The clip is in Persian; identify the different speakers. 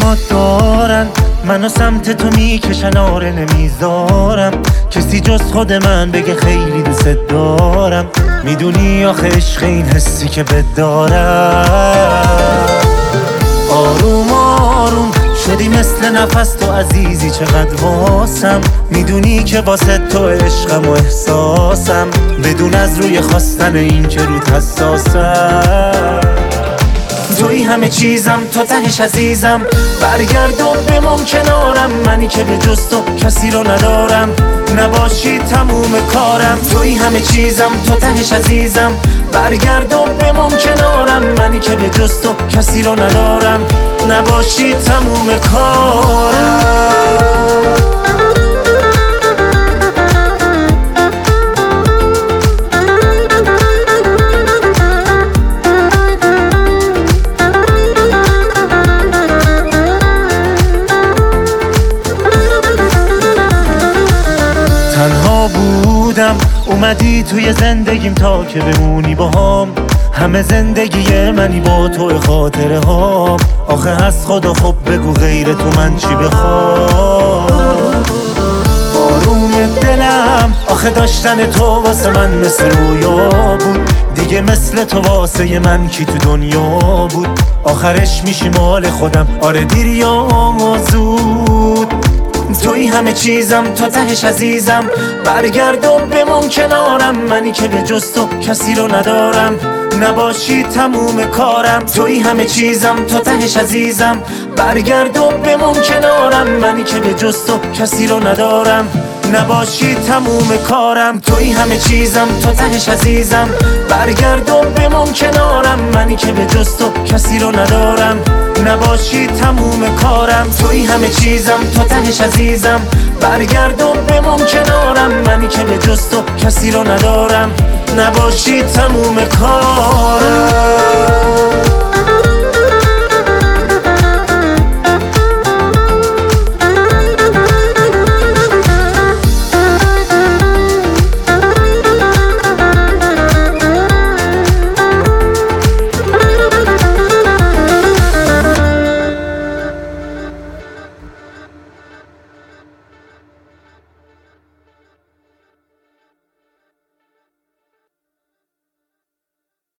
Speaker 1: یاد دارن منو سمت تو میکشن، آره نمیذارم کسی جز خود من بگه خیلی دوست دارم. میدونی آخه عشق این حسی که بدارم. آروم آروم شدی مثل نفس تو عزیزی چقدر واسم. میدونی که واسه تو عشقم و احساسم، بدون از روی خواستن این که روت حساسم. توی همه چیزم تو تهش عزیزم، برگرد و بمون کنارم. منی که به جز تو کسی رو ندارم، نباشی تموم کارم. توی همه چیزم تو تهش عزیزم، برگرد و بمون کنارم. منی که به جز تو کسی رو ندارم، نباشی تموم کارم. تنها بودم اومدی توی زندگیم تا که بمونی باهام. همه زندگی منی با تو خاطره هام. آخه از خدا خب بگو غیر تو من چی بخوام. آروم دلم آخه داشتن تو واسه من مثل رویا بود. دیگه مثل تو واسه من کی تو دنیا بود. آخرش میشی مال خودم، آره دیر یا زود. توی همه چیزم تو تهش عزیزم، برگرد و بمون کنارم. منی که به جز تو کسی رو ندارم، نباشی تموم کارم. توی همه چیزم تو تهش عزیزم، برگرد و بمون کنارم. منی که به جز تو کسی رو ندارم، نباشی تموم کارم. توی همه چیزم تو تهش عزیزم، برگرد و بمون کنارم. منی که به جز تو کسی رو ندارم، نباشی تموم کارم. توی همه چیزم تو تهش عزیزم، برگرد و بمون کنارم. منی که به جز تو کسی رو ندارم، نباشی تموم کارم.